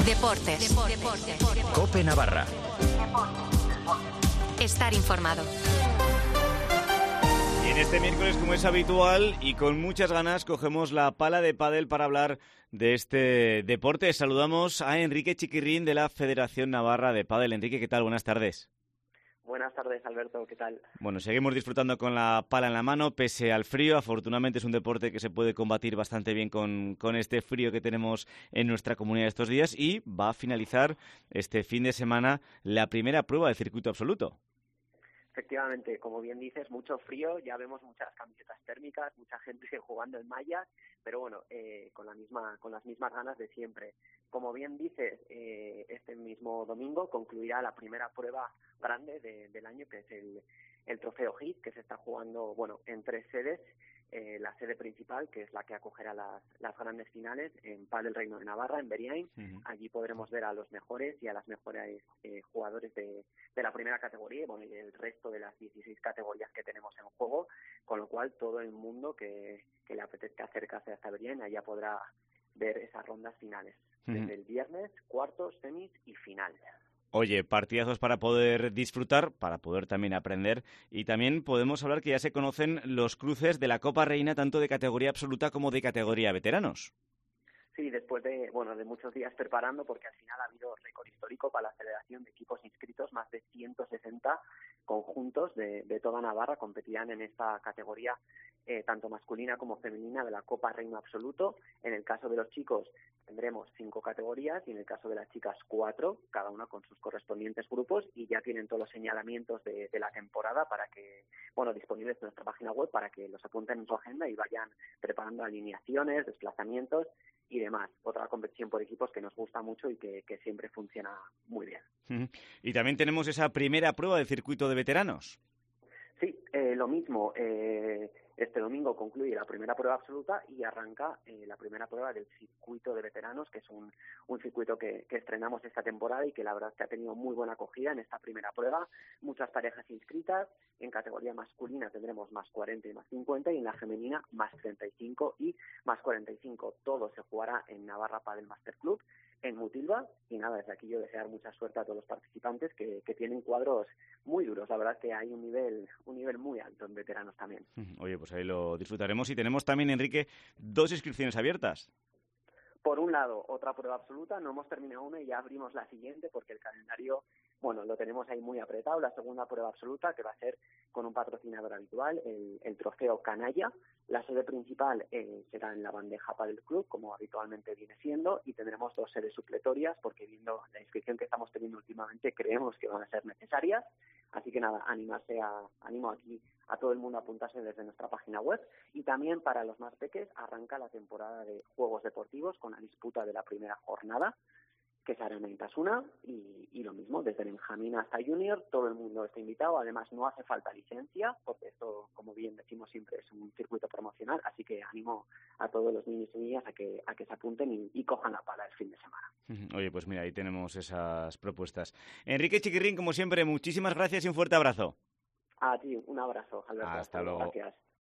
Deportes. COPE Navarra. Estar informado. Y en este miércoles, como es habitual y con muchas ganas, cogemos la pala de pádel para hablar de este deporte. Saludamos a Enrique Chiquirrín de la Federación Navarra de Pádel. Enrique, ¿qué tal? Buenas tardes. Buenas tardes, Alberto, ¿qué tal? Bueno, seguimos disfrutando con la pala en la mano, pese al frío. Afortunadamente es un deporte que se puede combatir bastante bien con este frío que tenemos en nuestra comunidad estos días, y va a finalizar este fin de semana la primera prueba del circuito absoluto. Efectivamente, como bien dices, mucho frío, ya vemos muchas camisetas térmicas, mucha gente jugando en mallas, pero bueno, con las mismas ganas de siempre. Como bien dices, este mismo domingo concluirá la primera prueba grande del año, que es el Trofeo Hit, que se está jugando, bueno, en 3 sedes. La sede principal, que es la que acogerá las grandes finales en Padel Reino de Navarra, en Beriain. Allí podremos ver a los mejores y a las mejores jugadores de la primera categoría, bueno, y el resto de las 16 categorías que tenemos en juego, con lo cual todo el mundo que le apetezca acercarse hasta Beriain allá podrá ver esas rondas finales, desde el viernes, cuartos, semis y final. Oye, partidazos para poder disfrutar, para poder también aprender, y también podemos hablar que ya se conocen los cruces de la Copa Reina, tanto de categoría absoluta como de categoría veteranos. Sí, después de muchos días preparando, porque al final ha habido récord histórico para la Federación de equipos inscritos, más de 160 conjuntos de toda Navarra competirán en esta categoría, tanto masculina como femenina, de la Copa Reino Absoluto. En el caso de los chicos tendremos 5 categorías y en el caso de las chicas 4, cada una con sus correspondientes grupos, y ya tienen todos los señalamientos de la temporada para que, disponibles en nuestra página web, para que los apunten en su agenda y vayan preparando alineaciones, desplazamientos y demás. Otra competición por equipos que nos gusta mucho y que siempre funciona muy bien. Y también tenemos esa primera prueba del circuito de veteranos. Sí, lo mismo. Este domingo concluye la primera prueba absoluta y arranca la primera prueba del circuito de veteranos, que es un circuito que estrenamos esta temporada y que la verdad es que ha tenido muy buena acogida en esta primera prueba. Muchas parejas inscritas. En categoría masculina tendremos más 40 y más 50, y en la femenina más 35 y más 45. Todo se jugará en Navarra Padel Master Club, en Mutilva, y nada, desde aquí yo desear mucha suerte a todos los participantes que tienen cuadros muy duros. La verdad es que hay un nivel muy alto en veteranos también. Oye, pues ahí lo disfrutaremos, y tenemos también, Enrique, 2 inscripciones abiertas. Por un lado, otra prueba absoluta, no hemos terminado una y ya abrimos la siguiente, porque el calendario, lo tenemos ahí muy apretado. La segunda prueba absoluta, que va a ser con un patrocinador habitual, el Trofeo Canalla. La sede principal será en la Bandeja Padel Club, como habitualmente viene siendo, y tendremos 2 sedes supletorias, porque viendo la inscripción que estamos teniendo últimamente, creemos que van a ser necesarias. Así que nada, animo aquí a todo el mundo a apuntarse desde nuestra página web. Y también para los más peques arranca la temporada de Juegos Deportivos con la disputa de la primera jornada, que se hará en Intasuna, y lo mismo, desde Benjamín hasta Junior, todo el mundo está invitado. Además, no hace falta licencia, porque esto, como bien decimos siempre, es un circuito promocional, así que animo a todos los niños y niñas a que se apunten y cojan la pala el fin de semana. Oye, pues mira, ahí tenemos esas propuestas. Enrique Chiquirrín, como siempre, muchísimas gracias y un fuerte abrazo. A ti, un abrazo, Alberto. Hasta luego. Gracias.